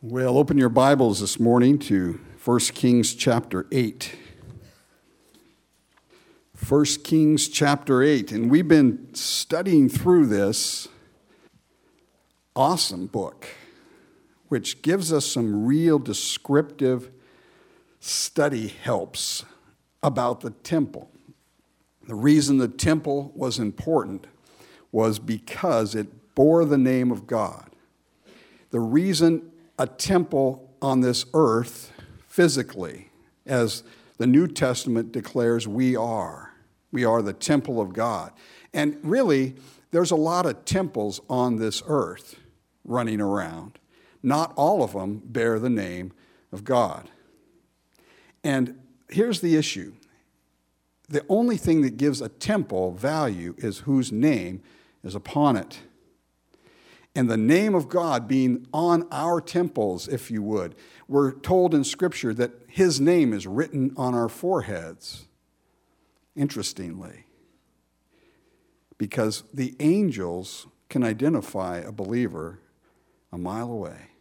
Well, open your Bibles this morning to 1 Kings chapter 8. 1 Kings chapter 8. And we've been studying through this awesome book, which gives us some real descriptive study helps about the temple. The reason the temple was important was because it bore the name of God. The reason a temple on this earth physically, as the New Testament declares we are. We are the temple of God. And really, there's a lot of temples on this earth running around. Not all of them bear the name of God. And here's the issue. The only thing that gives a temple value is whose name is upon it. And the name of God being on our temples, if you would. We're told in Scripture that His name is written on our foreheads. Interestingly. Because the angels can identify a believer a mile away.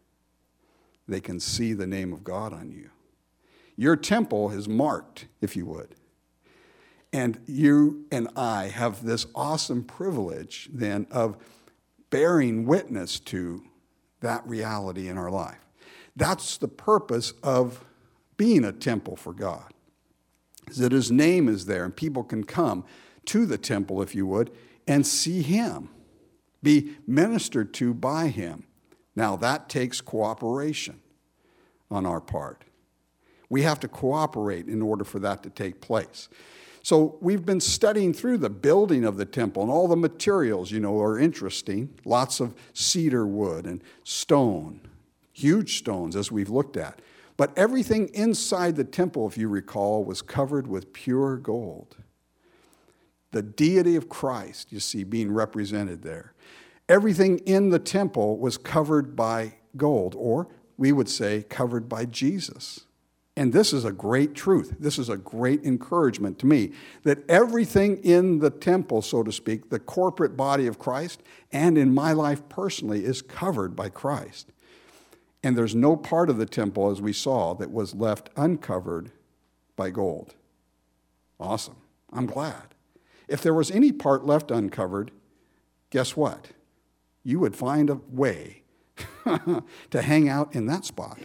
They can see the name of God on you. Your temple is marked, if you would. And you and I have this awesome privilege then of bearing witness to that reality in our life. That's the purpose of being a temple for God, is that His name is there and people can come to the temple, if you would, and see Him, be ministered to by Him. Now, that takes cooperation on our part. We have to cooperate in order for that to take place. So we've been studying through the building of the temple, and all the materials, are interesting. Lots of cedar wood and stone, huge stones as we've looked at. But everything inside the temple, if you recall, was covered with pure gold. The deity of Christ, you see, being represented there. Everything in the temple was covered by gold, or we would say covered by Jesus. And this is a great truth. This is a great encouragement to me, that everything in the temple, so to speak, the corporate body of Christ, and in my life personally, is covered by Christ. And there's no part of the temple, as we saw, that was left uncovered by gold. Awesome. I'm glad. If there was any part left uncovered, guess what? You would find a way to hang out in that spot.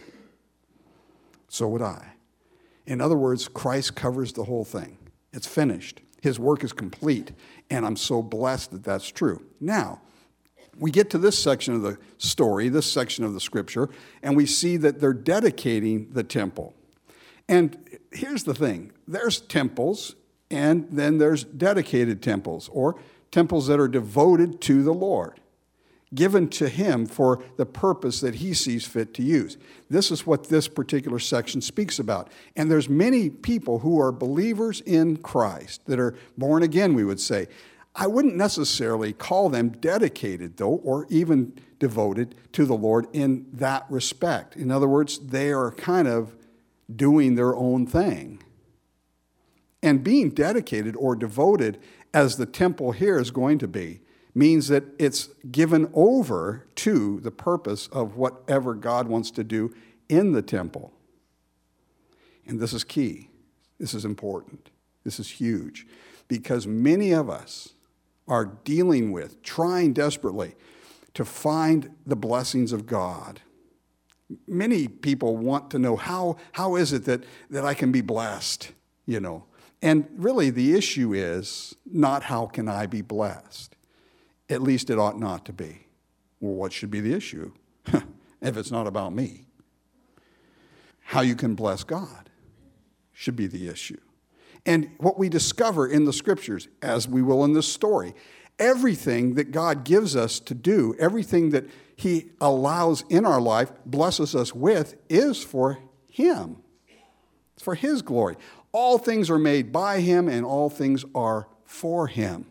So would I. In other words, Christ covers the whole thing. It's finished. His work is complete. And I'm so blessed that that's true. Now, we get to this section of the story, this section of the Scripture, and we see that they're dedicating the temple. And here's the thing. There's temples, and then there's dedicated temples, or temples that are devoted to the Lord, given to Him for the purpose that He sees fit to use. This is what this particular section speaks about. And there's many people who are believers in Christ that are born again, we would say. I wouldn't necessarily call them dedicated, though, or even devoted to the Lord in that respect. In other words, they are kind of doing their own thing. And being dedicated or devoted, as the temple here is going to be, means that it's given over to the purpose of whatever God wants to do in the temple. And this is key. This is important. This is huge. Because many of us are dealing with, trying desperately to find the blessings of God. Many people want to know, how is it that I can be blessed, And really the issue is not how can I be blessed. At least it ought not to be. Well, what should be the issue if it's not about me? How you can bless God should be the issue. And what we discover in the Scriptures, as we will in this story, everything that God gives us to do, everything that He allows in our life, blesses us with, is for Him. It's for His glory. All things are made by Him, and all things are for Him.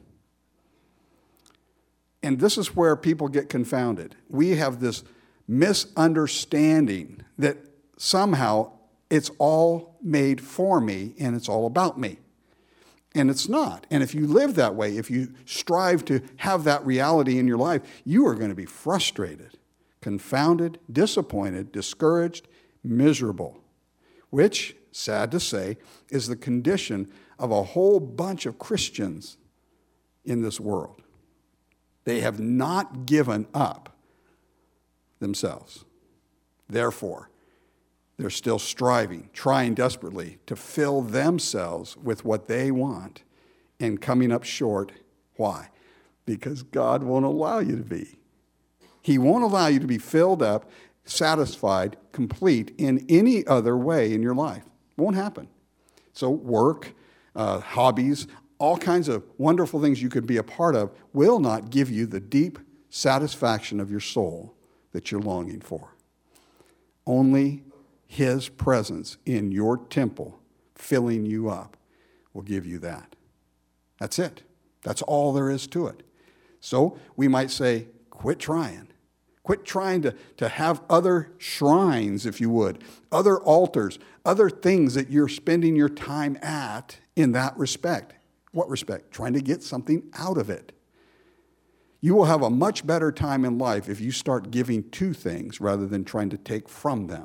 And this is where people get confounded. We have this misunderstanding that somehow it's all made for me and it's all about me. And it's not. And if you live that way, if you strive to have that reality in your life, you are going to be frustrated confounded, disappointed, discouraged, miserable, which, sad to say, is the condition of a whole bunch of Christians in this world. They have not given up themselves. Therefore, they're still striving, trying desperately to fill themselves with what they want and coming up short. Why? Because God won't allow you to be. He won't allow you to be filled up, satisfied, complete in any other way in your life. Won't happen. So work, hobbies, all kinds of wonderful things you could be a part of will not give you the deep satisfaction of your soul that you're longing for. Only His presence in your temple, filling you up, will give you that. That's it. That's all there is to it. So we might say, quit trying. Quit trying to have other shrines, if you would, other altars, other things that you're spending your time at in that respect. What respect? Trying to get something out of it. You will have a much better time in life if you start giving to things rather than trying to take from them.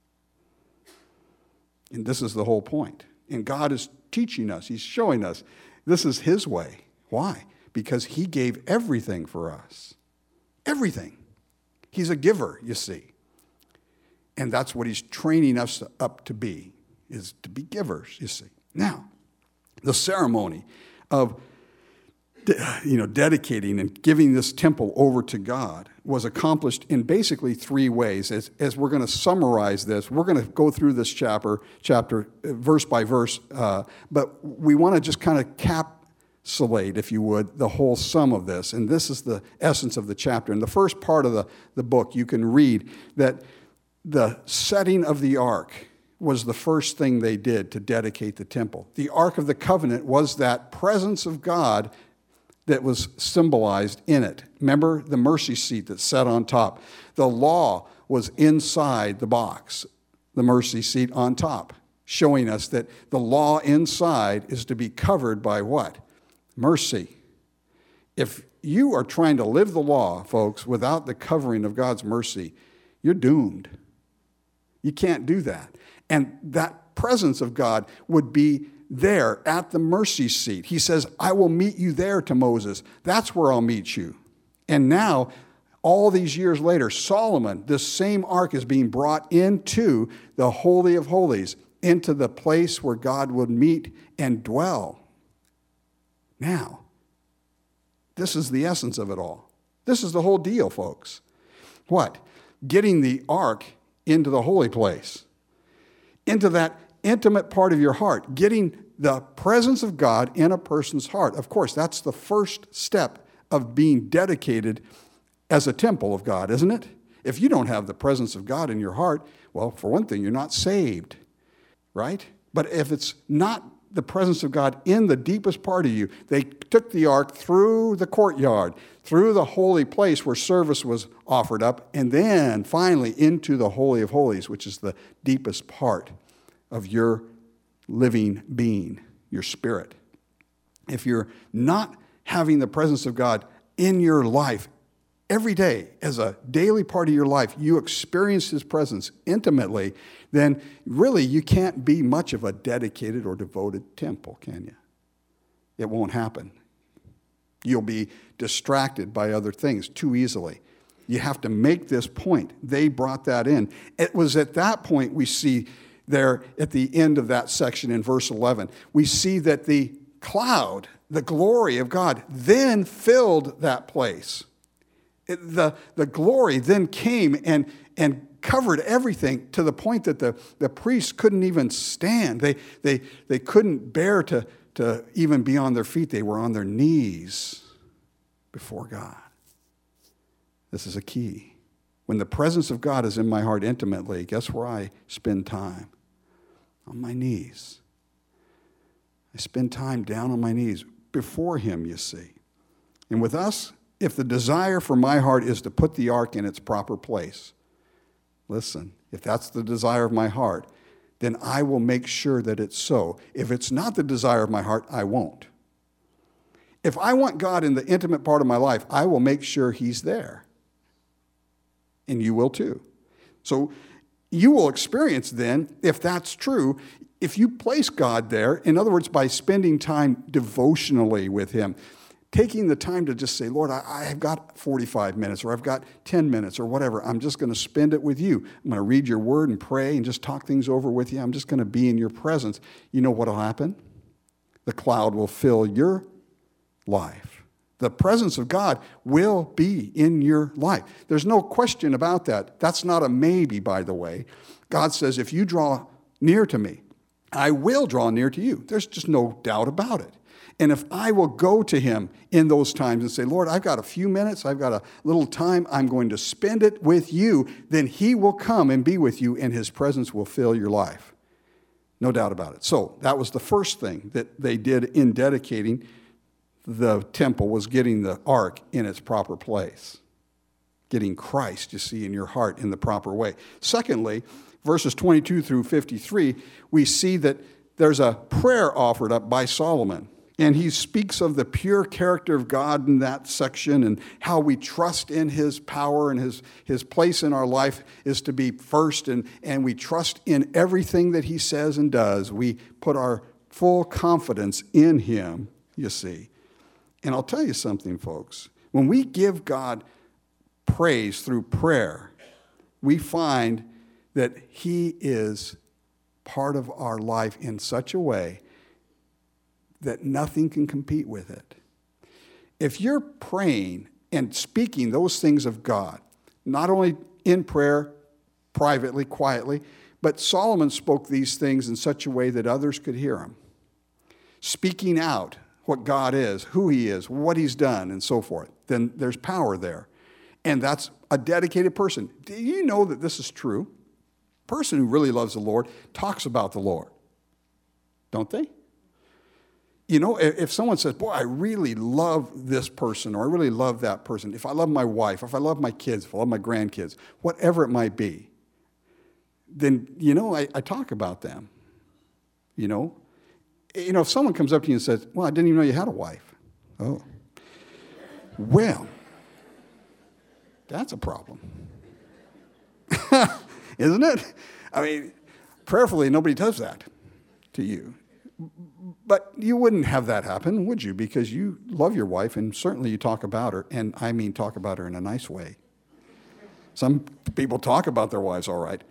And this is the whole point. And God is teaching us. He's showing us this is His way. Why? Because He gave everything for us. Everything. He's a giver, you see. And that's what He's training us up to be, is to be givers, you see. Now, the ceremony of dedicating and giving this temple over to God was accomplished in basically three ways. As we're going to summarize this, we're going to go through this chapter verse by verse, but we want to just kind of encapsulate, if you would, the whole sum of this. And this is the essence of the chapter. In the first part of the book, you can read that the setting of the ark was the first thing they did to dedicate the temple. The Ark of the Covenant was that presence of God that was symbolized in it. Remember the mercy seat that sat on top. The law was inside the box, the mercy seat on top, showing us that the law inside is to be covered by what? Mercy. If you are trying to live the law, folks, without the covering of God's mercy, you're doomed. You can't do that. And that presence of God would be there at the mercy seat. He says, I will meet you there to Moses. That's where I'll meet you. And now, all these years later, Solomon, this same ark is being brought into the Holy of Holies, into the place where God would meet and dwell. Now, this is the essence of it all. This is the whole deal, folks. What? Getting the ark into the holy place, into that intimate part of your heart, getting the presence of God in a person's heart. Of course, that's the first step of being dedicated as a temple of God, isn't it? If you don't have the presence of God in your heart, well, for one thing, you're not saved, right? But if it's not the presence of God in the deepest part of you, they took the ark through the courtyard, through the holy place where service was offered up, and then finally into the Holy of Holies, which is the deepest part of your living being, your spirit. If you're not having the presence of God in your life every day as a daily part of your life, you experience His presence intimately, then really you can't be much of a dedicated or devoted temple, can you? It won't happen. You'll be distracted by other things too easily. You have to make this point. They brought that in. It was at that point we see there at the end of that section in verse 11, we see that the cloud, the glory of God, then filled that place. The glory then came and covered everything to the point that the priests couldn't even stand. They couldn't bear to even be on their feet. They were on their knees before God. This is a key. When the presence of God is in my heart intimately, guess where I spend time? On my knees. I spend time down on my knees before Him, you see. And with us, if the desire for my heart is to put the ark in its proper place, listen, if that's the desire of my heart, then I will make sure that it's so. If it's not the desire of my heart, I won't. If I want God in the intimate part of my life, I will make sure He's there. and you will too. So you will experience then, if that's true, if you place God there, in other words, by spending time devotionally with him, taking the time to just say, Lord, I've got 45 minutes or I've got 10 minutes or whatever. I'm just going to spend it with you. I'm going to read your word and pray and just talk things over with you. I'm just going to be in your presence. You know what will happen? The cloud will fill your life. The presence of God will be in your life. There's no question about that. That's not a maybe, by the way. God says, if you draw near to me, I will draw near to you. There's just no doubt about it. And if I will go to him in those times and say, Lord, I've got a few minutes, I've got a little time, I'm going to spend it with you, then he will come and be with you and his presence will fill your life. No doubt about it. So that was the first thing that they did in dedicating the temple, was getting the ark in its proper place. Getting Christ, you see, in your heart in the proper way. Secondly, verses 22 through 53, we see that there's a prayer offered up by Solomon. And he speaks of the pure character of God in that section and how we trust in his power and his place in our life is to be first. And we trust in everything that he says and does. We put our full confidence in him, you see. And I'll tell you something, folks. When we give God praise through prayer, we find that he is part of our life in such a way that nothing can compete with it. If you're praying and speaking those things of God, not only in prayer, privately, quietly, but Solomon spoke these things in such a way that others could hear him. Speaking out what God is, who he is, what he's done, and so forth, then there's power there. And that's a dedicated person. Do you know that this is true? A person who really loves the Lord talks about the Lord, don't they? You know, if someone says, boy, I really love this person, or I really love that person, if I love my wife, if I love my kids, if I love my grandkids, whatever it might be, then, you know, I talk about them, you know. If someone comes up to you and says, well, I didn't even know you had a wife. Oh. Well, that's a problem. Isn't it? I mean, prayerfully, nobody does that to you. But you wouldn't have that happen, would you? Because you love your wife, and certainly you talk about her, and I mean talk about her in a nice way. Some people talk about their wives all right?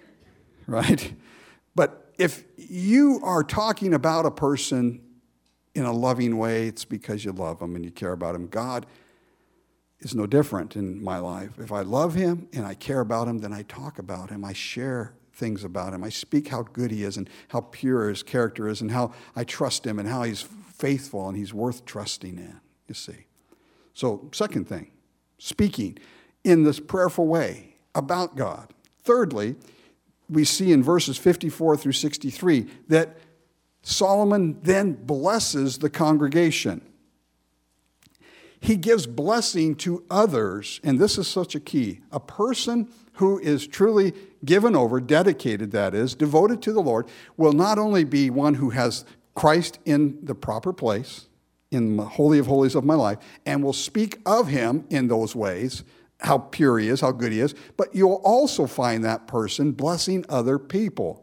But if you are talking about a person in a loving way, it's because you love them and you care about them. God is no different in my life. If I love him and I care about him, then I talk about him. I share things about him. I speak how good he is and how pure his character is and how I trust him and how he's faithful and he's worth trusting in, you see. So, second thing, speaking in this prayerful way about God. Thirdly, we see in verses 54 through 63 that Solomon then blesses the congregation. He gives blessing to others, and this is such a key. A person who is truly given over, dedicated that is, devoted to the Lord, will not only be one who has Christ in the proper place, in the Holy of Holies of my life, and will speak of him in those ways, how pure he is, how good he is, but you'll also find that person blessing other people.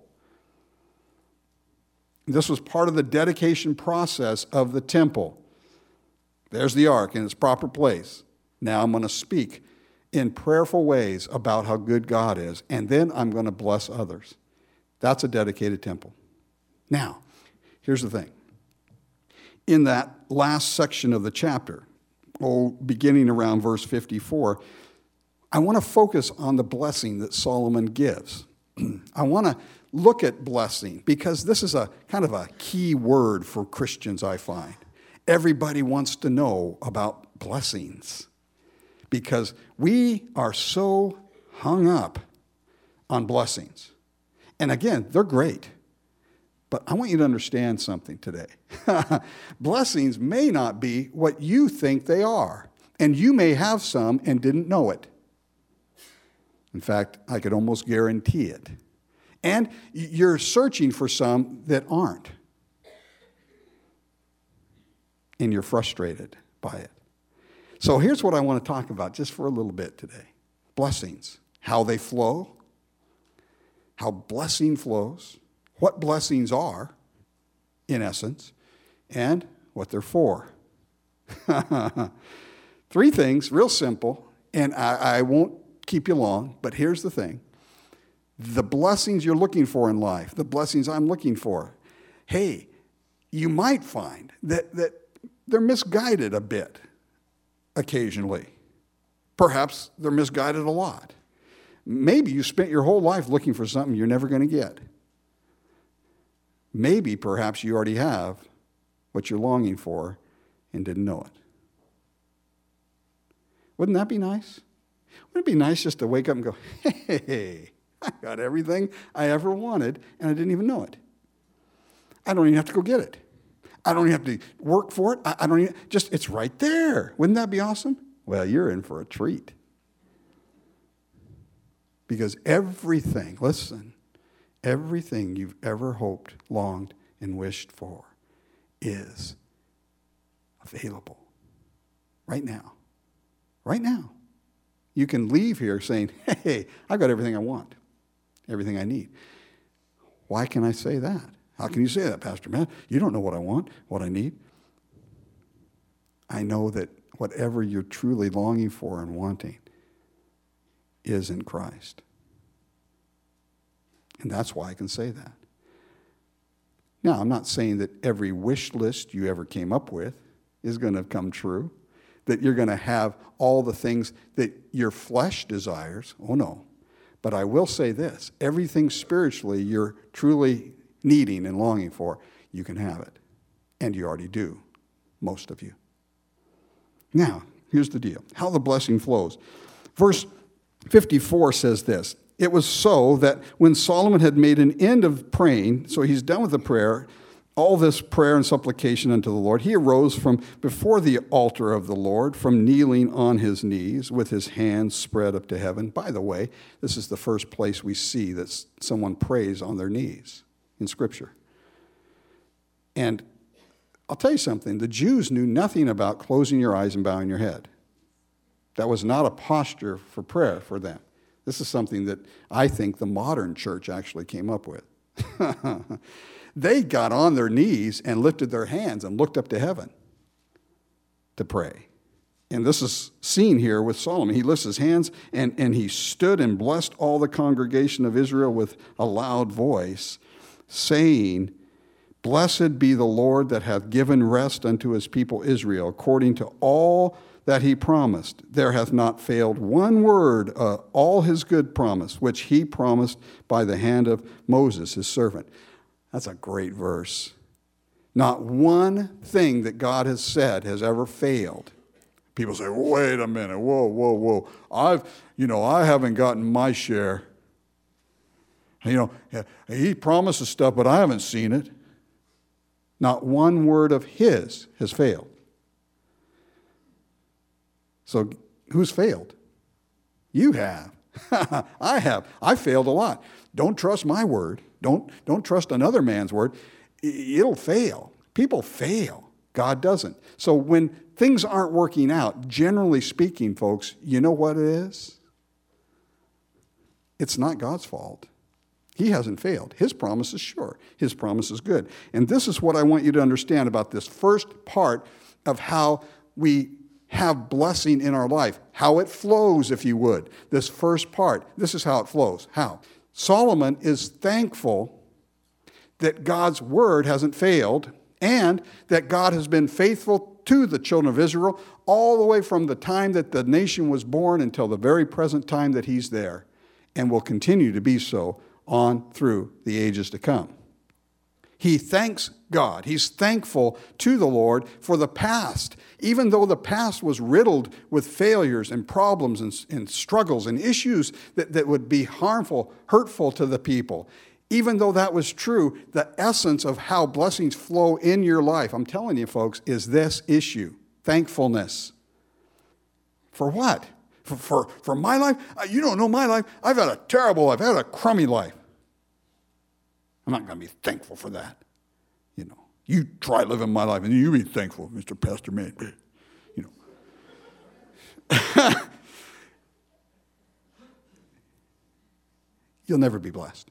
This was part of the dedication process of the temple. There's the ark in its proper place. Now I'm going to speak in prayerful ways about how good God is, and then I'm going to bless others. That's a dedicated temple. Now, here's the thing. In that last section of the chapter, beginning around verse 54, I want to focus on the blessing that Solomon gives. I want to look at blessing because this is a kind of a key word for Christians, I find. Everybody wants to know about blessings because we are so hung up on blessings. And again, they're great. But I want you to understand something today. Blessings may not be what you think they are. And you may have some and didn't know it. In fact, I could almost guarantee it. And you're searching for some that aren't. And you're frustrated by it. So here's what I want to talk about just for a little bit today. blessings, how they flow, how blessing flows, what blessings are, in essence, and what they're for. 3 things, real simple, and I won't keep you long, but here's the thing. The blessings you're looking for in life, the blessings I'm looking for, hey, you might find that they're misguided a bit occasionally. Perhaps they're misguided a lot. Maybe you spent your whole life looking for something you're never going to get. Maybe, perhaps, you already have what you're longing for and didn't know it. Wouldn't that be nice? Wouldn't it be nice just to wake up and go, hey, I got everything I ever wanted, and I didn't even know it. I don't even have to go get it. I don't even have to work for it. I don't even, just, it's right there. Wouldn't that be awesome? Well, you're in for a treat. Because everything, listen, everything you've ever hoped, longed, and wished for is available right now. Right now. You can leave here saying, hey, I've got everything I want, everything I need. Why can I say that? How can you say that, Pastor Matt? You don't know what I want, what I need. I know that whatever you're truly longing for and wanting is in Christ. And that's why I can say that. Now, I'm not saying that every wish list you ever came up with is going to come true, that you're going to have all the things that your flesh desires. Oh, no. But I will say this. Everything spiritually you're truly needing and longing for, you can have it. And you already do, most of you. Now, here's the deal. How the blessing flows. Verse 54 says this. It was so that when Solomon had made an end of praying, so he's done with the prayer, all this prayer and supplication unto the Lord, he arose from before the altar of the Lord, from kneeling on his knees with his hands spread up to heaven. By the way, this is the first place we see that someone prays on their knees in Scripture. And I'll tell you something, the Jews knew nothing about closing your eyes and bowing your head. That was not a posture for prayer for them. This is something that I think the modern church actually came up with. They got on their knees and lifted their hands and looked up to heaven to pray. And this is seen here with Solomon. He lifts his hands and he stood and blessed all the congregation of Israel with a loud voice, saying, Blessed be the Lord that hath given rest unto his people Israel, according to all that he promised. There hath not failed one word, all his good promise, which he promised by the hand of Moses, his servant. That's a great verse. Not one thing that God has said has ever failed. People say, wait a minute, whoa. I haven't gotten my share. He promises stuff, but I haven't seen it. Not one word of his has failed. So who's failed? You have. I have. I failed a lot. Don't trust my word. Don't trust another man's word. It'll fail. People fail. God doesn't. So when things aren't working out, generally speaking, folks, you know what it is? It's not God's fault. He hasn't failed. His promise is sure. His promise is good. And this is what I want you to understand about this first part of how we have blessing in our life, how it flows, if you would. This first part, this is how it flows. How? Solomon is thankful that God's word hasn't failed and that God has been faithful to the children of Israel all the way from the time that the nation was born until the very present time that he's there, and will continue to be so on through the ages to come. He thanks God. He's thankful to the Lord for the past, even though the past was riddled with failures and problems and struggles and issues that would be harmful, hurtful to the people. Even though that was true, the essence of how blessings flow in your life, I'm telling you folks, is this issue, thankfulness. For what? For my life? You don't know my life. I've had a terrible life. I've had a crummy life. I'm not going to be thankful for that. You try living my life and you be thankful, Mr. Pastor Man. you'll never be blessed.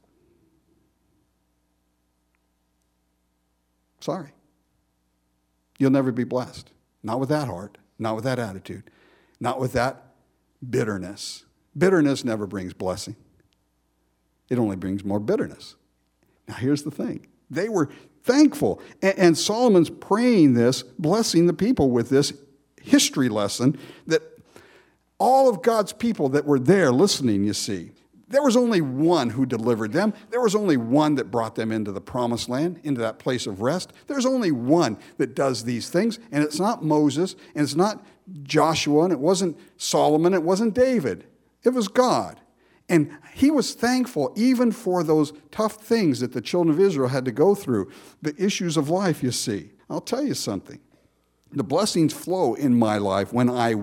Sorry. You'll never be blessed. Not with that heart, not with that attitude, not with that bitterness. Bitterness never brings blessing. It only brings more bitterness. Now here's the thing. They were thankful. And Solomon's praying this, blessing the people with this history lesson that all of God's people that were there listening, you see, there was only one who delivered them. There was only one that brought them into the promised land, into that place of rest. There's only one that does these things, and it's not Moses, and it's not Joshua, and it wasn't Solomon, it wasn't David. It was God. And he was thankful even for those tough things that the children of Israel had to go through, the issues of life, you see. I'll tell you something. The blessings flow in my life when I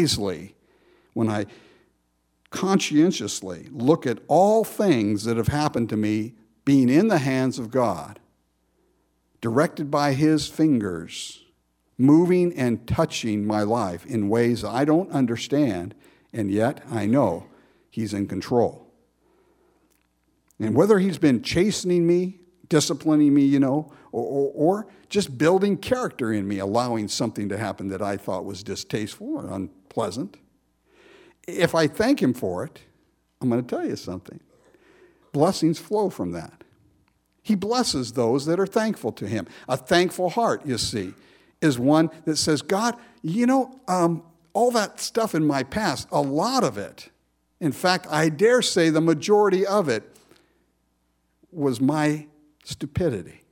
conscientiously look at all things that have happened to me being in the hands of God, directed by his fingers, moving and touching my life in ways I don't understand, and yet I know he's in control. And whether he's been chastening me, disciplining me, or just building character in me, allowing something to happen that I thought was distasteful or unpleasant, if I thank him for it, I'm going to tell you something. Blessings flow from that. He blesses those that are thankful to him. A thankful heart, you see, is one that says, God, all that stuff in my past, a lot of it, in fact, I dare say the majority of it was my stupidity.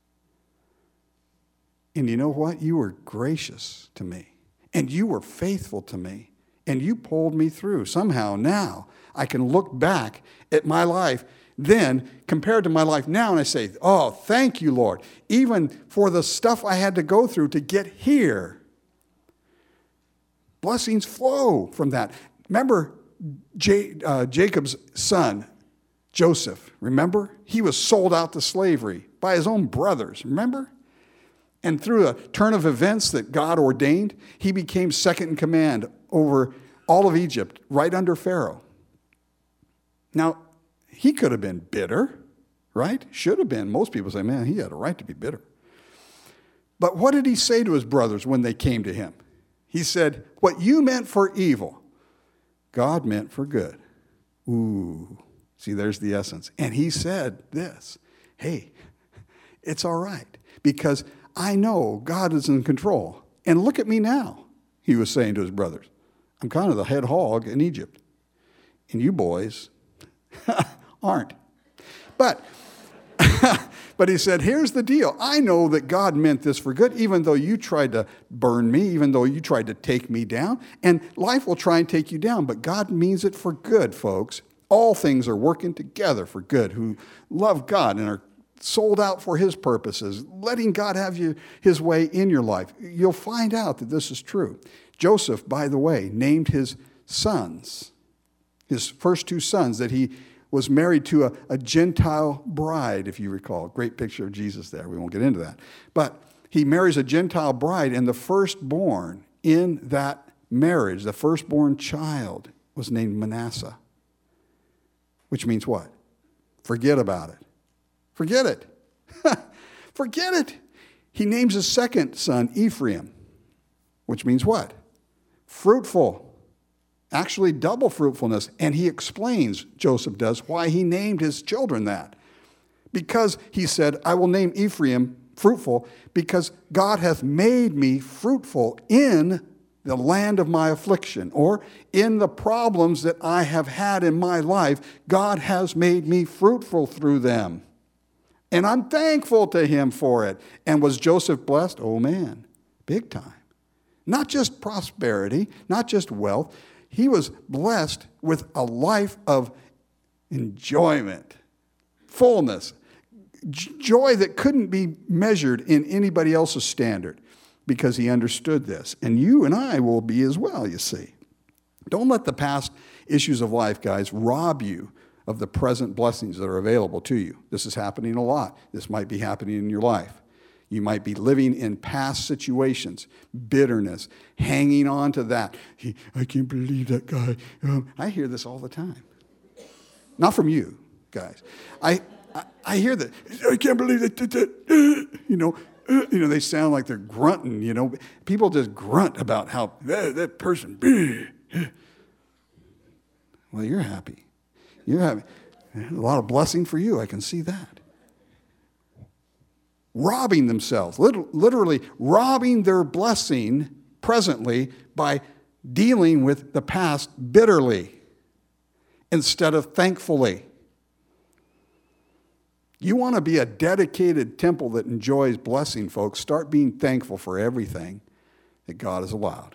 And you know what? You were gracious to me, and you were faithful to me. And you pulled me through. Somehow now I can look back at my life then compared to my life now and I say, oh, thank you, Lord, even for the stuff I had to go through to get here. Blessings flow from that. Remember Jacob's son, Joseph, remember? He was sold out to slavery by his own brothers, remember? And through a turn of events that God ordained, he became second in command over all of Egypt, right under Pharaoh. Now, he could have been bitter, right? Should have been. Most people say, man, he had a right to be bitter. But what did he say to his brothers when they came to him? He said, what you meant for evil, God meant for good. Ooh, see, there's the essence. And he said this, hey, it's all right, because I know God is in control. And look at me now, he was saying to his brothers. I'm kind of the head hog in Egypt. And you boys aren't. But he said, here's the deal. I know that God meant this for good, even though you tried to burn me, even though you tried to take me down. And life will try and take you down, but God means it for good, folks. All things are working together for good, who love God and are sold out for his purposes, letting God have his way in your life. You'll find out that this is true. Joseph, by the way, named his sons, his first two sons, that he was married to a Gentile bride, if you recall. Great picture of Jesus there. We won't get into that. But he marries a Gentile bride, and the firstborn in that marriage, the firstborn child, was named Manasseh, which means what? Forget about it. Forget it. Forget it. He names his second son Ephraim, which means what? Fruitful. Actually, double fruitfulness. And he explains, Joseph does, why he named his children that. Because he said, I will name Ephraim fruitful, because God hath made me fruitful in the land of my affliction, or in the problems that I have had in my life. God has made me fruitful through them. And I'm thankful to him for it. And was Joseph blessed? Oh man, big time. Not just prosperity, not just wealth. He was blessed with a life of enjoyment, fullness, joy that couldn't be measured in anybody else's standard, because he understood this. And you and I will be as well, you see. Don't let the past issues of life, guys, rob you of the present blessings that are available to you. This is happening a lot. This might be happening in your life. You might be living in past situations, bitterness, hanging on to that. I can't believe that guy. I hear this all the time. Not from you. guys. I hear that. I can't believe it. They sound like they're grunting, People just grunt about how that person. Well, you're happy. You're happy. A lot of blessing for you. I can see that. Robbing themselves, literally robbing their blessing presently by dealing with the past bitterly instead of thankfully. You want to be a dedicated temple that enjoys blessing, folks. Start being thankful for everything that God has allowed.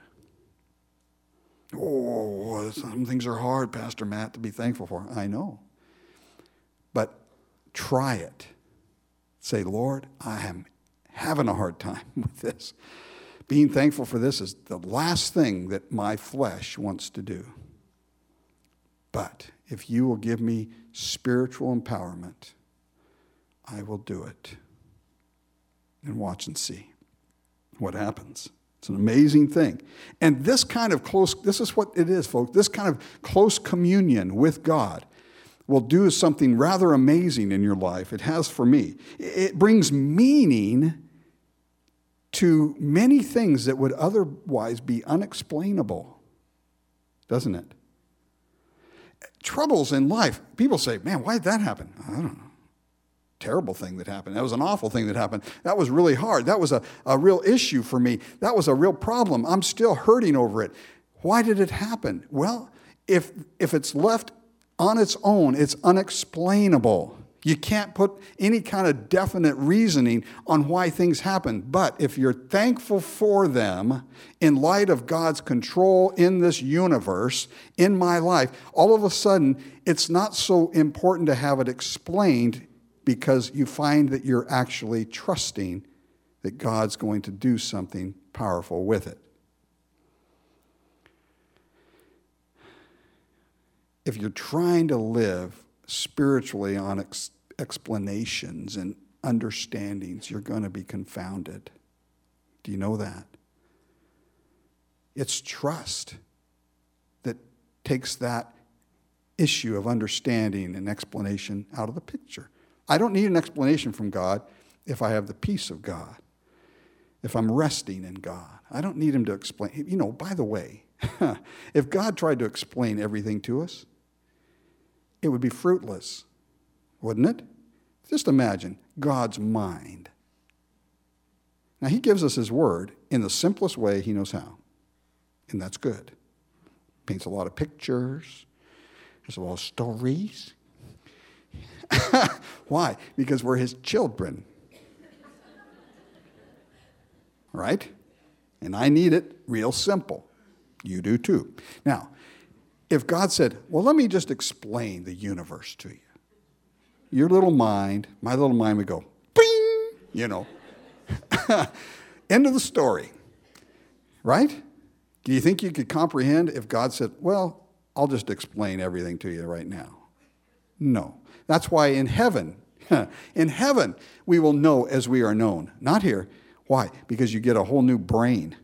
Oh, some things are hard, Pastor Matt, to be thankful for. I know. But try it. Say, Lord, I am having a hard time with this. Being thankful for this is the last thing that my flesh wants to do. But if you will give me spiritual empowerment, I will do it. And watch and see what happens. It's an amazing thing. And this is what it is, folks. This kind of close communion with God will do something rather amazing in your life. It has for me. It brings meaning to many things that would otherwise be unexplainable, doesn't it? Troubles in life. People say, man, why did that happen? I don't know. Terrible thing that happened. That was an awful thing that happened. That was really hard. That was a real issue for me. That was a real problem. I'm still hurting over it. Why did it happen? Well, if it's left on its own, it's unexplainable. You can't put any kind of definite reasoning on why things happen. But if you're thankful for them in light of God's control in this universe, in my life, all of a sudden, it's not so important to have it explained because you find that you're actually trusting that God's going to do something powerful with it. If you're trying to live spiritually on explanations and understandings, you're going to be confounded. Do you know that? It's trust that takes that issue of understanding and explanation out of the picture. I don't need an explanation from God if I have the peace of God, if I'm resting in God. I don't need him to explain. By the way, if God tried to explain everything to us, it would be fruitless, wouldn't it? Just imagine God's mind. Now, he gives us his word in the simplest way he knows how, and that's good. Paints a lot of pictures. There's a lot of stories. Why? Because we're his children. Right? And I need it real simple. You do too. Now, if God said, well, let me just explain the universe to you. Your little mind, my little mind would go, bing, End of the story. Right? Do you think you could comprehend if God said, well, I'll just explain everything to you right now? No. That's why in heaven, we will know as we are known. Not here. Why? Because you get a whole new brain.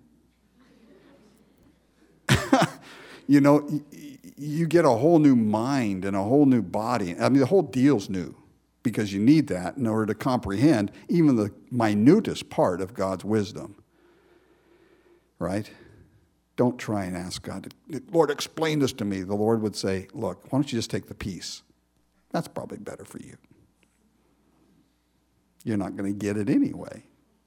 You get a whole new mind and a whole new body. I mean, the whole deal's new because you need that in order to comprehend even the minutest part of God's wisdom. Right? Don't try and ask God, Lord, explain this to me. The Lord would say, look, why don't you just take the peace? That's probably better for you. You're not going to get it anyway.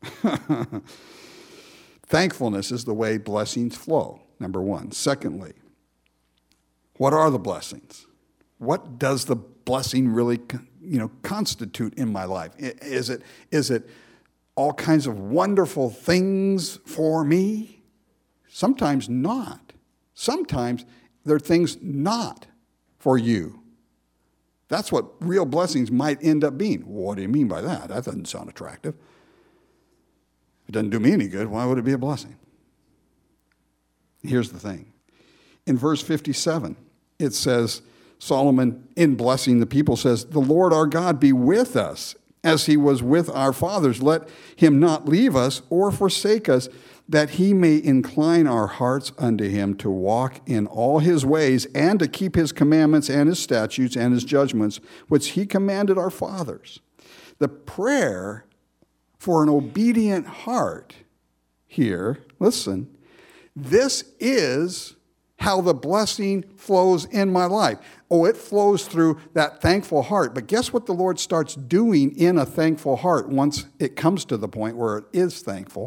Thankfulness is the way blessings flow, number one. Secondly, what are the blessings? What does the blessing really, constitute in my life? Is it all kinds of wonderful things for me? Sometimes not. Sometimes they're things not for you. That's what real blessings might end up being. What do you mean by that? That doesn't sound attractive. If it doesn't do me any good, why would it be a blessing? Here's the thing. In verse 57, it says, Solomon, in blessing the people, says, the Lord our God be with us as he was with our fathers. Let him not leave us or forsake us. that he may incline our hearts unto him to walk in all his ways and to keep his commandments and his statutes and his judgments, which he commanded our fathers. The prayer for an obedient heart here, listen, this is how the blessing flows in my life. Oh, it flows through that thankful heart. But guess what the Lord starts doing in a thankful heart once it comes to the point where it is thankful?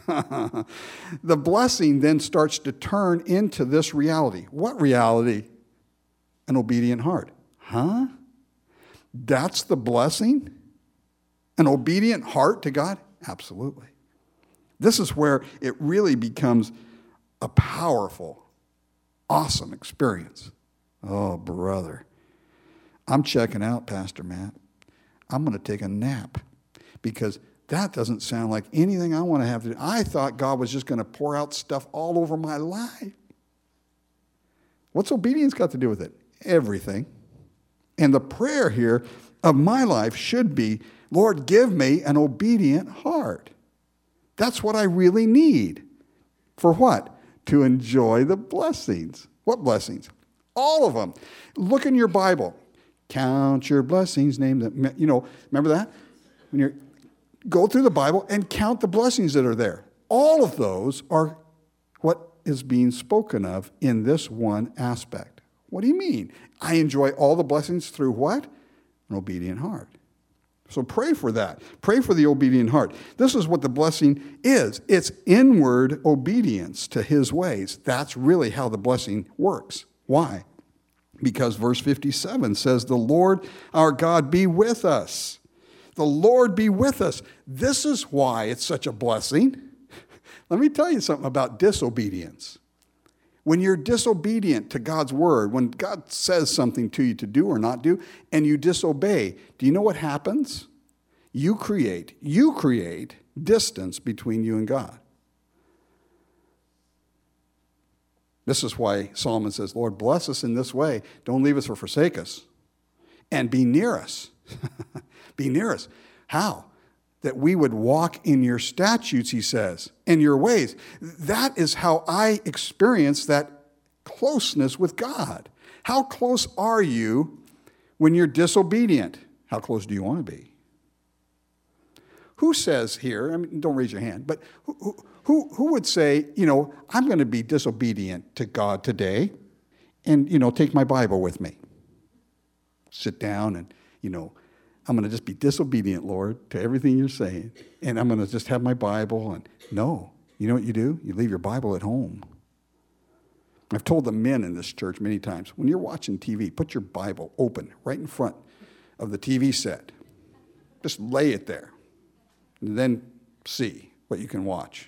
The blessing then starts to turn into this reality. What reality? An obedient heart. Huh? That's the blessing? An obedient heart to God? Absolutely. This is where it really becomes a powerful, awesome experience. Oh, brother. I'm checking out, Pastor Matt. I'm going to take a nap because that doesn't sound like anything I want to have to do. I thought God was just going to pour out stuff all over my life. What's obedience got to do with it? Everything. And the prayer here of my life should be, Lord, give me an obedient heart. That's what I really need. For what? To enjoy the blessings. What blessings? All of them. Look in your Bible. Count your blessings, name them. Remember that? When you go through the Bible and count the blessings that are there. All of those are what is being spoken of in this one aspect. What do you mean? I enjoy all the blessings through what? An obedient heart. So pray for that. Pray for the obedient heart. This is what the blessing is. It's inward obedience to his ways. That's really how the blessing works. Why? Because verse 57 says, the Lord our God be with us. The Lord be with us. This is why it's such a blessing. Let me tell you something about disobedience. When you're disobedient to God's word, when God says something to you to do or not do, and you disobey, do you know what happens? You create distance between you and God. This is why Solomon says, Lord, bless us in this way. Don't leave us or forsake us. And be near us. Be near us. How? That we would walk in your statutes, he says, in your ways. That is how I experience that closeness with God. How close are you when you're disobedient? How close do you want to be? Who says here, I mean, don't raise your hand, but who would say, I'm going to be disobedient to God today and, take my Bible with me. Sit down and, I'm going to just be disobedient, Lord, to everything you're saying. And I'm going to just have my Bible. And no, you know what you do? You leave your Bible at home. I've told the men in this church many times, when you're watching TV, put your Bible open right in front of the TV set. Just lay it there. And then see what you can watch.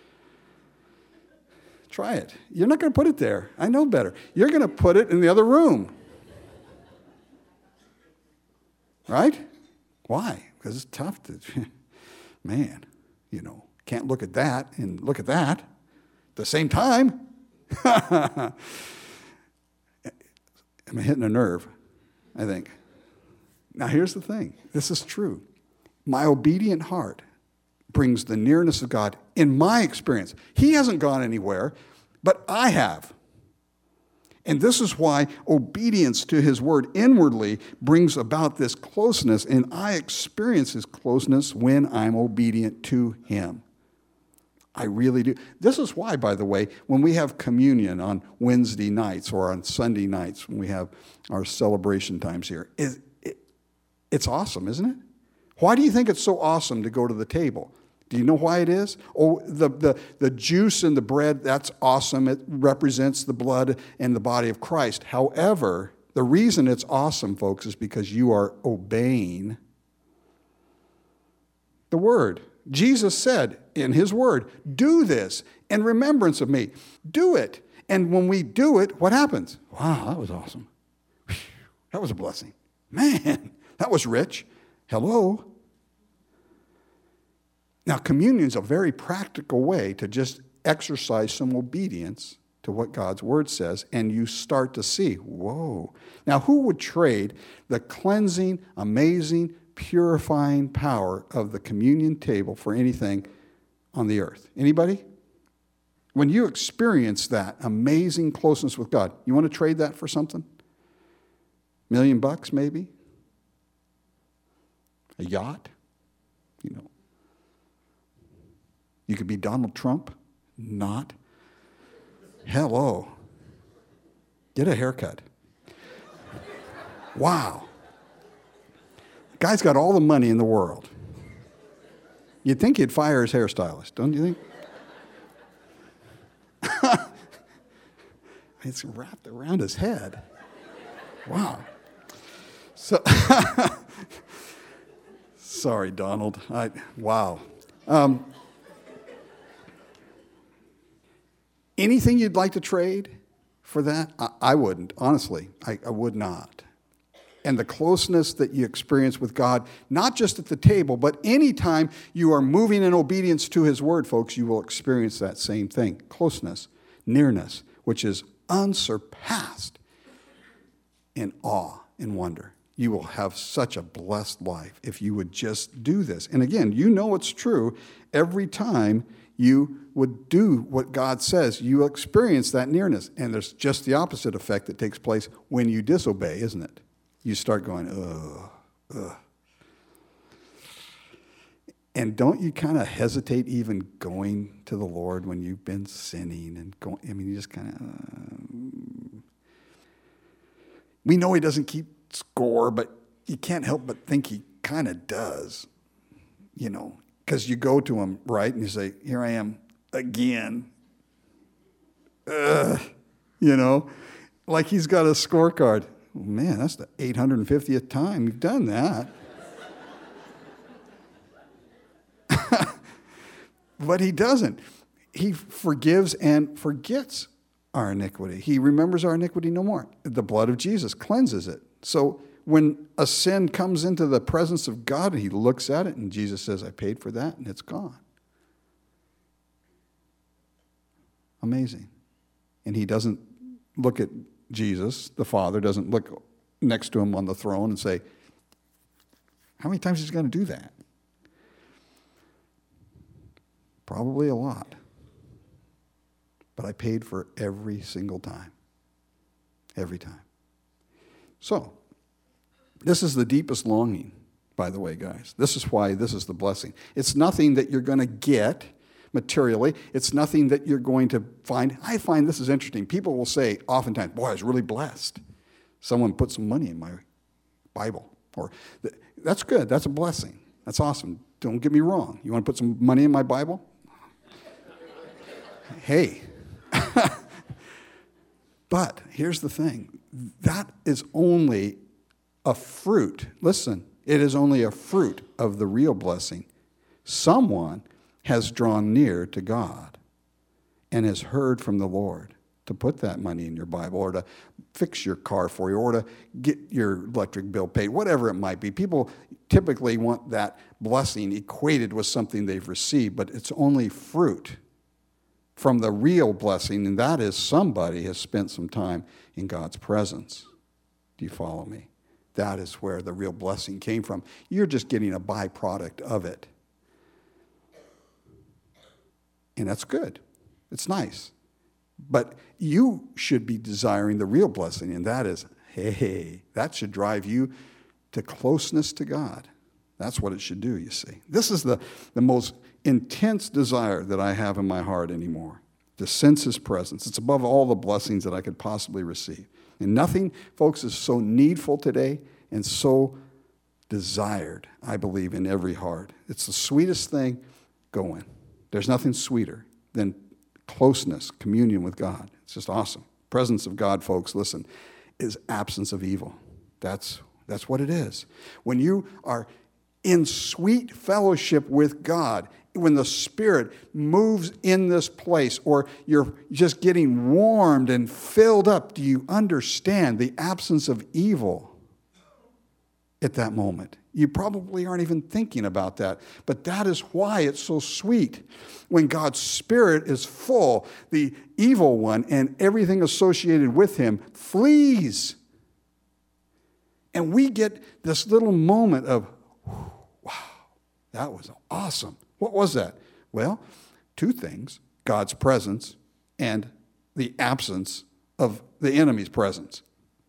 Try it. You're not going to put it there. I know better. You're going to put it in the other room. Right? Why? Because it's tough to, can't look at that and look at that at the same time. Am I hitting a nerve? I think. Now here's the thing. This is true. My obedient heart brings the nearness of God in my experience. He hasn't gone anywhere, but I have. And this is why obedience to his word inwardly brings about this closeness, and I experience his closeness when I'm obedient to him. I really do. This is why, by the way, when we have communion on Wednesday nights or on Sunday nights, when we have our celebration times here, it's awesome, isn't it? Why do you think it's so awesome to go to the table? Do you know why it is? Oh, the juice in the bread, that's awesome. It represents the blood and the body of Christ. However, the reason it's awesome, folks, is because you are obeying the word. Jesus said in his word, do this in remembrance of me. Do it. And when we do it, what happens? Wow, that was awesome. Whew, that was a blessing. Man, that was rich. Hello. Now, communion is a very practical way to just exercise some obedience to what God's word says, and you start to see, whoa. Now, who would trade the cleansing, amazing, purifying power of the communion table for anything on the earth? Anybody? When you experience that amazing closeness with God, you want to trade that for something? $1 million maybe? A yacht? You know. You could be Donald Trump. Not. Hello. Get a haircut. Wow. Guy's got all the money in the world. You'd think he'd fire his hairstylist, don't you think? It's wrapped around his head. Wow. So, sorry, Donald. Wow. Anything you'd like to trade for that? I wouldn't, honestly. I would not. And the closeness that you experience with God, not just at the table, but anytime you are moving in obedience to His Word, folks, you will experience that same thing. Closeness, nearness, which is unsurpassed in awe and wonder. You will have such a blessed life if you would just do this. And again, you know it's true. Every time you would do what God says, you will experience that nearness. And there's just the opposite effect that takes place when you disobey, isn't it? You start going, ugh. And don't you kind of hesitate even going to the Lord when you've been sinning and going? I mean, you just kind of. We know He doesn't keep score, but you can't help but think He kind of does, you know, because you go to Him, right, and you say, "Here I am again." You know, like He's got a scorecard. Well, man, that's the 850th time you've done that. But He doesn't. He forgives and forgets our iniquity. He remembers our iniquity no more. The blood of Jesus cleanses it. So when a sin comes into the presence of God, He looks at it and Jesus says, "I paid for that," and it's gone. Amazing. And He doesn't look at Jesus, the Father, doesn't look next to Him on the throne and say, "How many times is He going to do that?" Probably a lot. But I paid for every single time. Every time. So, this is the deepest longing, by the way, guys. This is why this is the blessing. It's nothing that you're going to get materially. It's nothing that you're going to find. I find this is interesting. People will say oftentimes, "Boy, I was really blessed. Someone put some money in my Bible." Or, that's good. That's a blessing. That's awesome. Don't get me wrong. You want to put some money in my Bible? Hey. But here's the thing. That is only a fruit. Listen, it is only a fruit of the real blessing. Someone has drawn near to God and has heard from the Lord to put that money in your Bible or to fix your car for you or to get your electric bill paid, whatever it might be. People typically want that blessing equated with something they've received, but it's only fruit from the real blessing, and that is somebody has spent some time in God's presence. Do you follow me? That is where the real blessing came from. You're just getting a byproduct of it. And that's good. It's nice. But you should be desiring the real blessing, and that is, hey, that should drive you to closeness to God. That's what it should do, you see. This is the most intense desire that I have in my heart anymore, to sense His presence. It's above all the blessings that I could possibly receive. And nothing, folks, is so needful today and so desired, I believe, in every heart. It's the sweetest thing going. There's nothing sweeter than closeness, communion with God. It's just awesome. Presence of God, folks, listen, is absence of evil. That's what it is. When you are in sweet fellowship with God, when the Spirit moves in this place, or you're just getting warmed and filled up, do you understand the absence of evil at that moment? You probably aren't even thinking about that, but that is why it's so sweet. When God's Spirit is full, the evil one and everything associated with him flees. And we get this little moment of, wow, that was awesome. What was that? Well, two things. God's presence and the absence of the enemy's presence.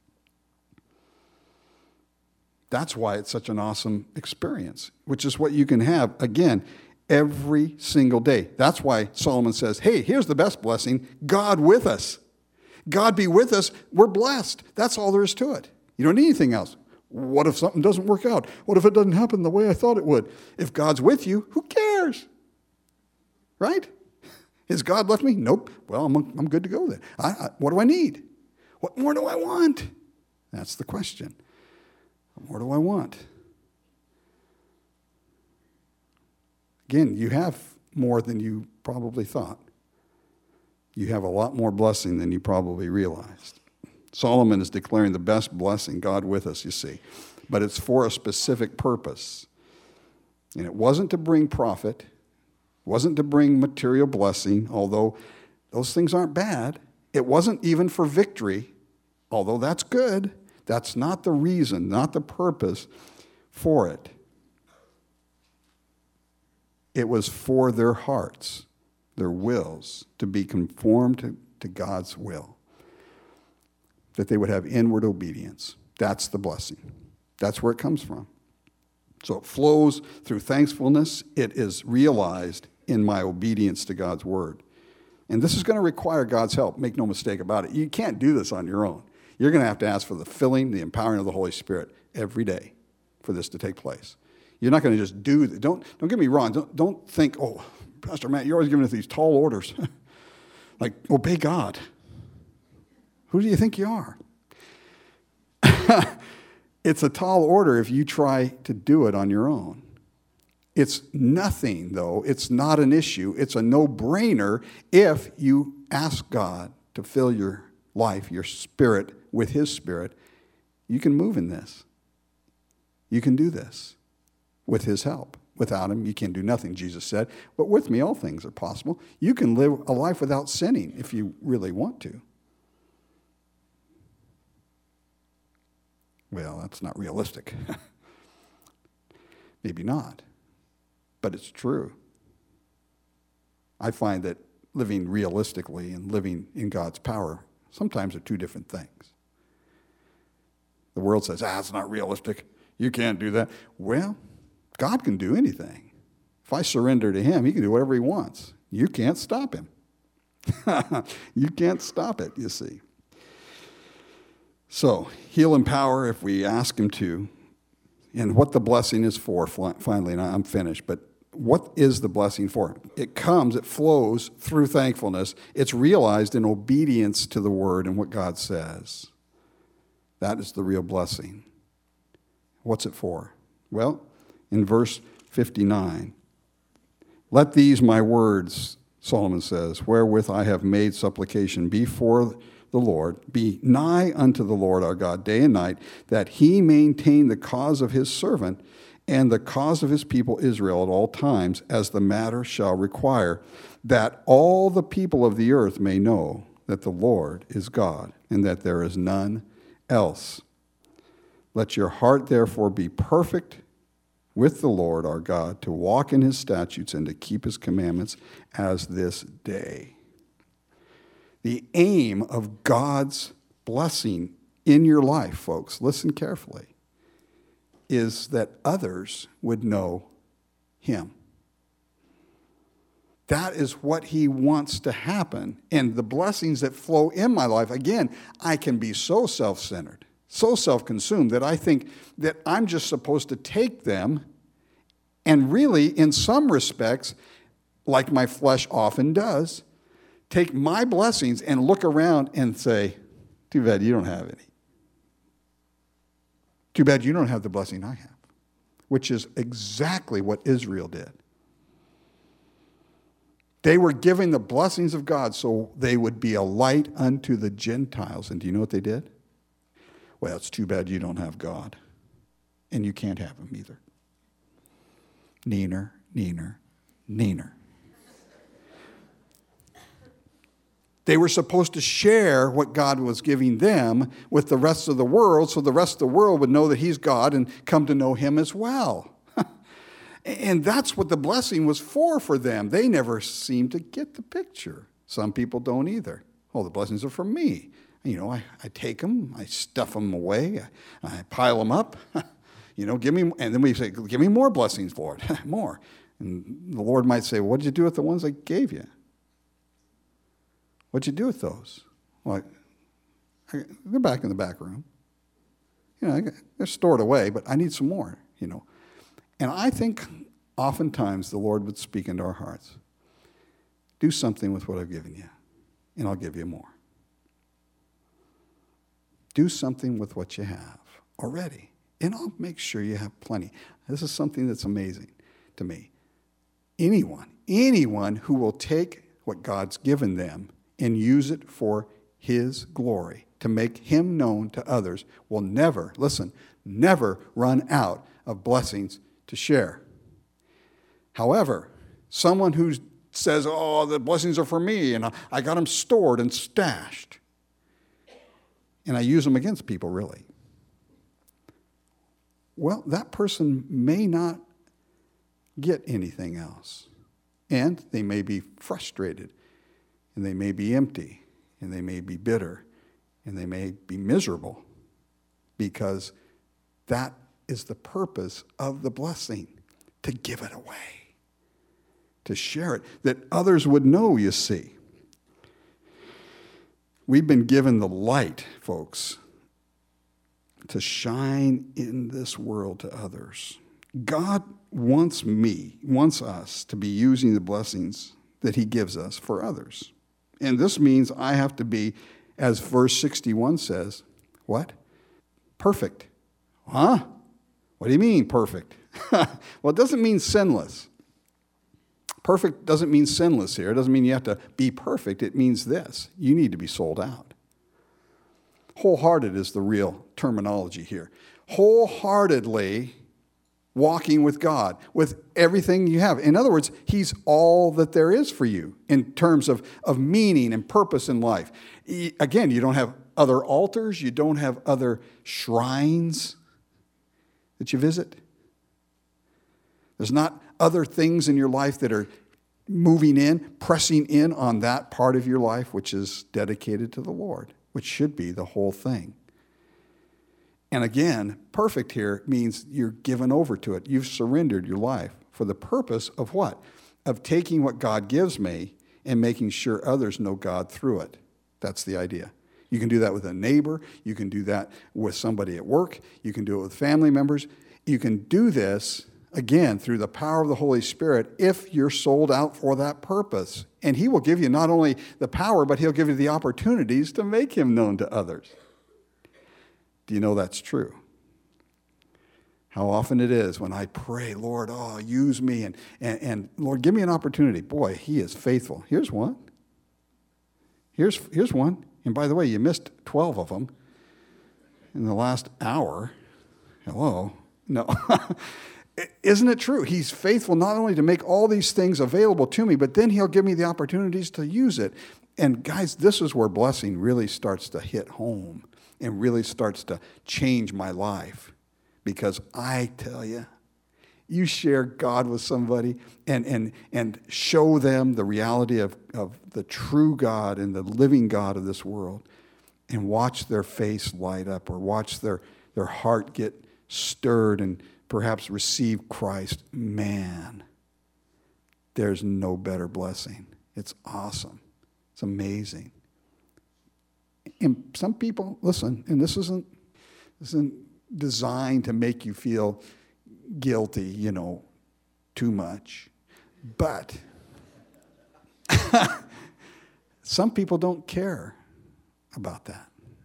That's why it's such an awesome experience, which is what you can have, again, every single day. That's why Solomon says, hey, here's the best blessing, God with us. God be with us, we're blessed. That's all there is to it. You don't need anything else. What if something doesn't work out? What if it doesn't happen the way I thought it would? If God's with you, who cares? Right? Has God left me? Nope. Well, I'm good to go then. What do I need? What more do I want? That's the question. What more do I want? Again, you have more than you probably thought. You have a lot more blessing than you probably realized. Solomon is declaring the best blessing, God with us, you see. But it's for a specific purpose. And it wasn't to bring profit. It wasn't to bring material blessing, although those things aren't bad. It wasn't even for victory, although that's good. That's not the reason, not the purpose for it. It was for their hearts, their wills, to be conformed to God's will, that they would have inward obedience. That's the blessing. That's where it comes from. So it flows through thankfulness. It is realized in my obedience to God's word. And this is going to require God's help. Make no mistake about it. You can't do this on your own. You're going to have to ask for the filling, the empowering of the Holy Spirit every day for this to take place. You're not going to just do it. Don't get me wrong. Don't think, oh, Pastor Matt, you're always giving us these tall orders. Like, obey God. Who do you think you are? It's a tall order if you try to do it on your own. It's nothing, though. It's not an issue. It's a no-brainer if you ask God to fill your life, your spirit, with His Spirit. You can move in this. You can do this with His help. Without Him, you can do nothing, Jesus said. But with me, all things are possible. You can live a life without sinning if you really want to. Well, that's not realistic. Maybe not. But it's true. I find that living realistically and living in God's power sometimes are two different things. The world says, it's not realistic. You can't do that. Well, God can do anything. If I surrender to Him, He can do whatever He wants. You can't stop Him. You can't stop it, you see. So, He'll empower if we ask Him to. And what the blessing is for, finally, and I'm finished, but what is the blessing for? It flows through thankfulness. It's realized in obedience to the Word and what God says. That is the real blessing. What's it for? Well, in verse 59, let these my words, Solomon says, wherewith I have made supplication before the Lord, be nigh unto the Lord our God day and night, that He maintain the cause of His servant and the cause of His people Israel at all times, as the matter shall require, that all the people of the earth may know that the Lord is God, and that there is none else. Let your heart therefore be perfect with the Lord our God, to walk in His statutes and to keep His commandments as this day. The aim of God's blessing in your life, folks, listen carefully, is that others would know Him. That is what He wants to happen. And the blessings that flow in my life, again, I can be so self-centered, so self-consumed that I think that I'm just supposed to take them and really, in some respects, like my flesh often does, take my blessings and look around and say, too bad you don't have any. Too bad you don't have the blessing I have, which is exactly what Israel did. They were giving the blessings of God so they would be a light unto the Gentiles. And do you know what they did? Well, it's too bad you don't have God. And you can't have Him either. Neener, neener, neener. They were supposed to share what God was giving them with the rest of the world so the rest of the world would know that He's God and come to know Him as well. And that's what the blessing was for them. They never seemed to get the picture. Some people don't either. Oh, the blessings are for me. I take them, I stuff them away, I pile them up. Give me, and then we say, give me more blessings, Lord, more. And the Lord might say, what did you do with the ones I gave you? What'd you do with those? Well, they're back in the back room. They're stored away, but I need some more, And I think oftentimes the Lord would speak into our hearts. Do something with what I've given you, and I'll give you more. Do something with what you have already, and I'll make sure you have plenty. This is something that's amazing to me. Anyone who will take what God's given them and use it for His glory, to make Him known to others, will never run out of blessings to share. However, someone who says, oh, the blessings are for me, and I got them stored and stashed, and I use them against people, really. Well, that person may not get anything else. And they may be frustrated, and they may be empty, and they may be bitter, and they may be miserable, because that is the purpose of the blessing, to give it away, to share it, that others would know, you see. We've been given the light, folks, to shine in this world to others. God wants us to be using the blessings that He gives us for others. And this means I have to be, as verse 61 says, what? Perfect. Huh? What do you mean perfect? Well, it doesn't mean sinless. Perfect doesn't mean sinless here. It doesn't mean you have to be perfect. It means this: you need to be sold out. Wholehearted is the real terminology here. Wholeheartedly walking with God, with everything you have. In other words, He's all that there is for you in terms of meaning and purpose in life. Again, you don't have other altars. You don't have other shrines that you visit. There's not other things in your life that are pressing in on that part of your life which is dedicated to the Lord, which should be the whole thing. And again, perfect here means you're given over to it. You've surrendered your life for the purpose of what? Of taking what God gives me and making sure others know God through it. That's the idea. You can do that with a neighbor. You can do that with somebody at work. You can do it with family members. You can do this, again, through the power of the Holy Spirit if you're sold out for that purpose. And He will give you not only the power, but He'll give you the opportunities to make Him known to others. Do you know that's true? How often it is when I pray, Lord, use me, and Lord, give me an opportunity. Boy, He is faithful. Here's one. Here's one. And by the way, you missed 12 of them in the last hour. Hello? No. Isn't it true? He's faithful not only to make all these things available to me, but then He'll give me the opportunities to use it. And guys, this is where blessing really starts to hit home and really starts to change my life. Because I tell you, you share God with somebody and show them the reality of the true God and the living God of this world, and watch their face light up, or watch their heart get stirred and perhaps receive Christ. Man, there's no better blessing. It's awesome. It's amazing. And some people, listen, and this isn't designed to make you feel guilty, too much. But some people don't care about that.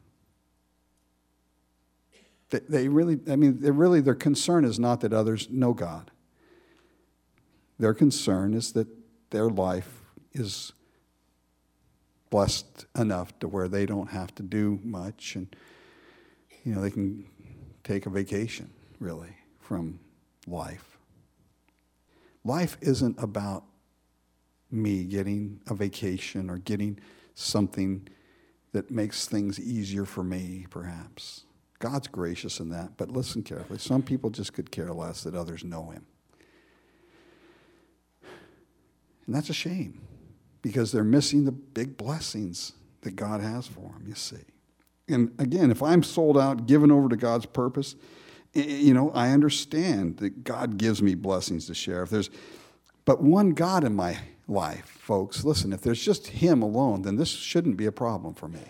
Their concern is not that others know God. Their concern is that their life is blessed enough to where they don't have to do much, and they can take a vacation, really, from life. Life isn't about me getting a vacation or getting something that makes things easier for me, perhaps. God's gracious in that, but listen carefully. Some people just could care less that others know Him. And that's a shame, because they're missing the big blessings that God has for them, you see. And again, if I'm sold out, given over to God's purpose, I understand that God gives me blessings to share. But one God in my life, folks, listen, if there's just Him alone, then this shouldn't be a problem for me.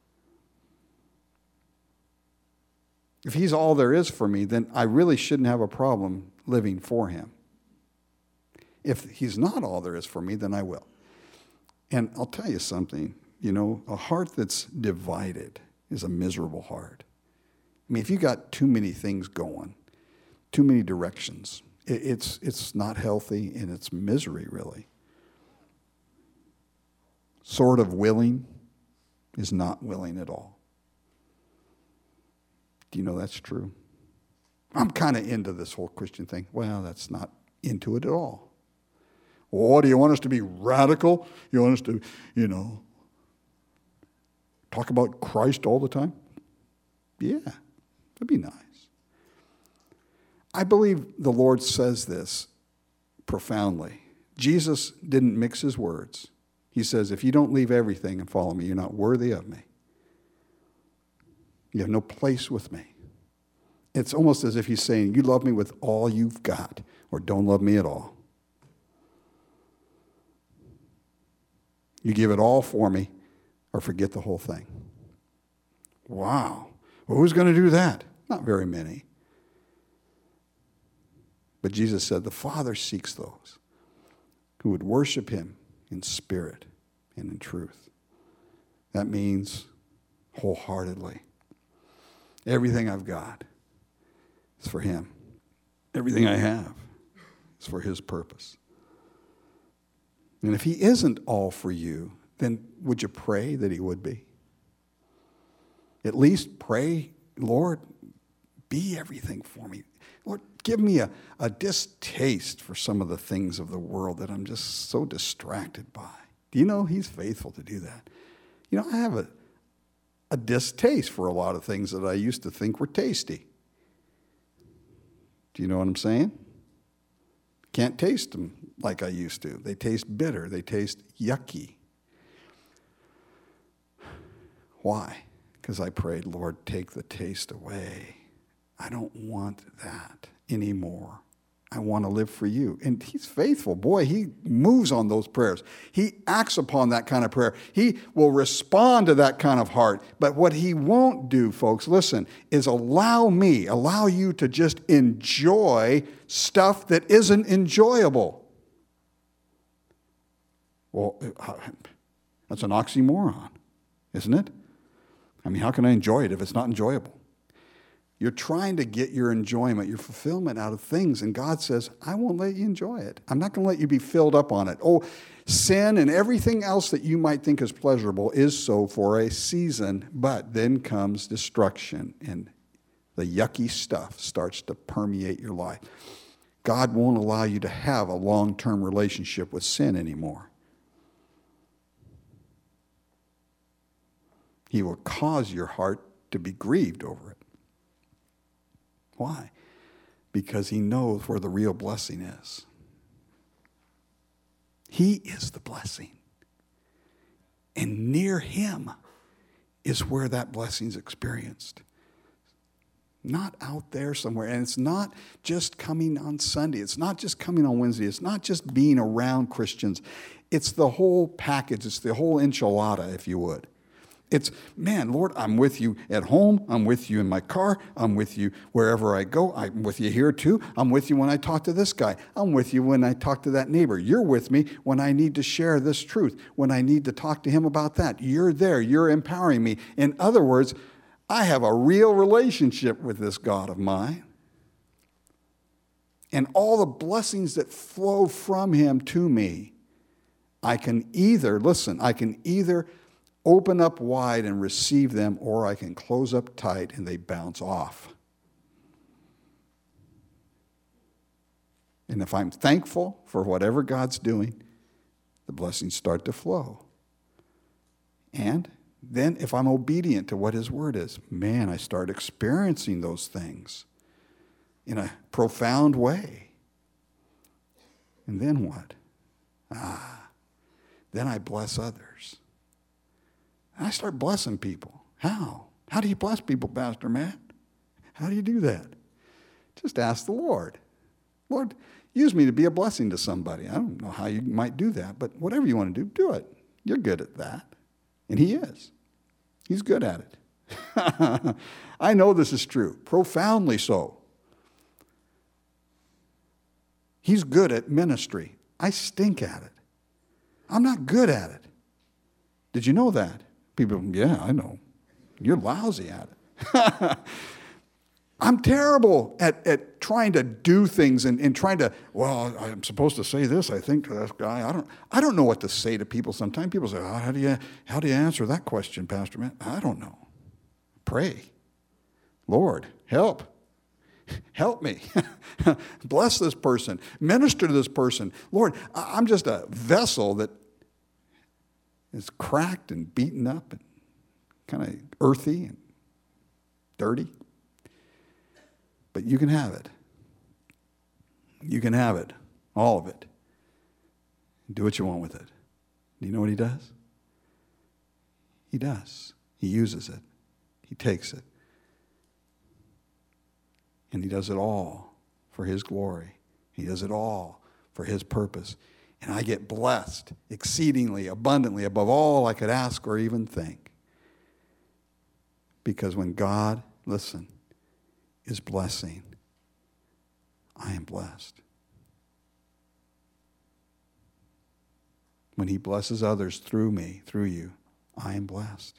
If He's all there is for me, then I really shouldn't have a problem living for Him. If He's not all there is for me, then I will. And I'll tell you something, a heart that's divided is a miserable heart. I mean, if you got too many things going, too many directions, it's not healthy, and it's misery, really. Sort of willing is not willing at all. Do you know that's true? I'm kind of into this whole Christian thing. Well, that's not into it at all. Well, do you want us to be radical? You want us to, talk about Christ all the time? Yeah, that'd be nice. I believe the Lord says this profoundly. Jesus didn't mix His words. He says, if you don't leave everything and follow me, you're not worthy of me. You have no place with me. It's almost as if He's saying, you love me with all you've got, or don't love me at all. You give it all for me, or forget the whole thing. Wow. Well, who's going to do that? Not very many. But Jesus said the Father seeks those who would worship Him in spirit and in truth. That means wholeheartedly. Everything I've got is for Him. Everything I have is for His purpose. And if He isn't all for you, then would you pray that He would be? At least pray, Lord, be everything for me. Lord, give me a distaste for some of the things of the world that I'm just so distracted by. Do you know He's faithful to do that? I have a distaste for a lot of things that I used to think were tasty. Do you know what I'm saying? Can't taste them like I used to. They taste bitter. They taste yucky. Why? Because I prayed, Lord, take the taste away. I don't want that anymore. I want to live for you. And He's faithful. Boy, He moves on those prayers. He acts upon that kind of prayer. He will respond to that kind of heart. But what He won't do, folks, listen, is allow you to just enjoy stuff that isn't enjoyable. Well, that's an oxymoron, isn't it? I mean, how can I enjoy it if it's not enjoyable? You're trying to get your enjoyment, your fulfillment out of things, and God says, I won't let you enjoy it. I'm not going to let you be filled up on it. Oh, sin and everything else that you might think is pleasurable is so for a season, but then comes destruction, and the yucky stuff starts to permeate your life. God won't allow you to have a long-term relationship with sin anymore. He will cause your heart to be grieved over it. Why? Because He knows where the real blessing is. He is the blessing. And near Him is where that blessing's experienced. Not out there somewhere. And it's not just coming on Sunday. It's not just coming on Wednesday. It's not just being around Christians. It's the whole package. It's the whole enchilada, if you would. It's, man, Lord, I'm with you at home. I'm with you in my car. I'm with you wherever I go. I'm with you here too. I'm with you when I talk to this guy. I'm with you when I talk to that neighbor. You're with me when I need to share this truth, when I need to talk to him about that. You're there. You're empowering me. In other words, I have a real relationship with this God of mine. And all the blessings that flow from Him to me, I can either open up wide and receive them, or I can close up tight and they bounce off. And if I'm thankful for whatever God's doing, the blessings start to flow. And then if I'm obedient to what His word is, man, I start experiencing those things in a profound way. And then what? then I bless others. And I start blessing people. How? How do you bless people, Pastor Matt? How do you do that? Just ask the Lord. Lord, use me to be a blessing to somebody. I don't know how you might do that, but whatever you want to do, do it. You're good at that. And he is. He's good at it. I know this is true, profoundly so. He's good at ministry. I stink at it. I'm not good at it. Did you know that? People, yeah, I know. You're lousy at it. I'm terrible at trying to do things and trying to, well, I'm supposed to say this, I think, to this guy. I don't know what to say to people sometimes. People say, oh, how do you answer that question, Pastor Matt? I don't know. Pray. Lord, help. Help me. Bless this person. Minister to this person. Lord, I'm just a vessel that is cracked and beaten up and kind of earthy and dirty. But you can have it. You can have it. All of it. Do what you want with it. Do you know what he does? He does. He uses it. He takes it. And he does it all for his glory. He does it all for his purpose. And I get blessed exceedingly, abundantly, above all I could ask or even think. Because when God, listen, is blessing, I am blessed. When he blesses others through me, through you, I am blessed.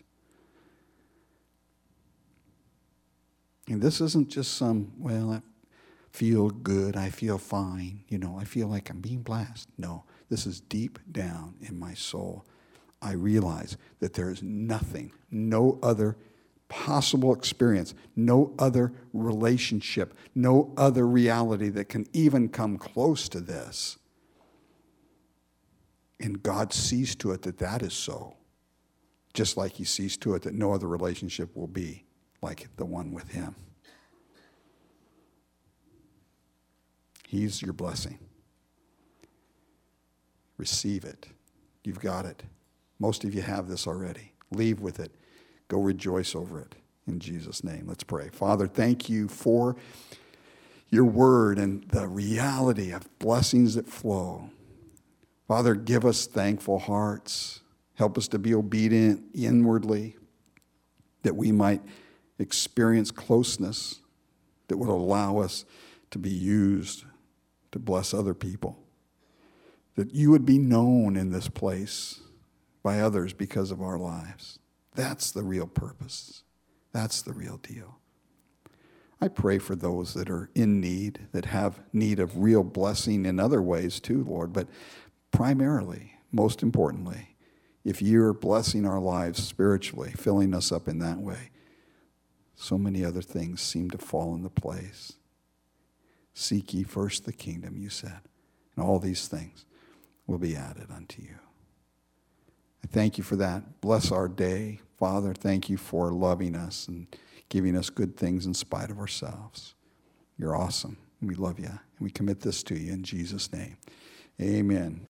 And this isn't just some, well, I feel good, I feel fine, I feel like I'm being blessed. No, this is deep down in my soul. I realize that there is nothing, no other possible experience, no other relationship, no other reality that can even come close to this. And God sees to it that that is so, just like he sees to it that no other relationship will be like the one with him. He's your blessing. Receive it. You've got it. Most of you have this already. Leave with it. Go rejoice over it in Jesus' name. Let's pray. Father, thank you for your word and the reality of blessings that flow. Father, give us thankful hearts. Help us to be obedient inwardly, that we might experience closeness that would allow us to be used to bless other people. That you would be known in this place by others because of our lives. That's the real purpose. That's the real deal. I pray for those that are in need, that have need of real blessing in other ways too, Lord. But primarily, most importantly, if you're blessing our lives spiritually, filling us up in that way, so many other things seem to fall into place. Seek ye first the kingdom, you said, and all these things will be added unto you. I thank you for that. Bless our day. Father, thank you for loving us and giving us good things in spite of ourselves. You're awesome. We love you. And we commit this to you in Jesus' name. Amen.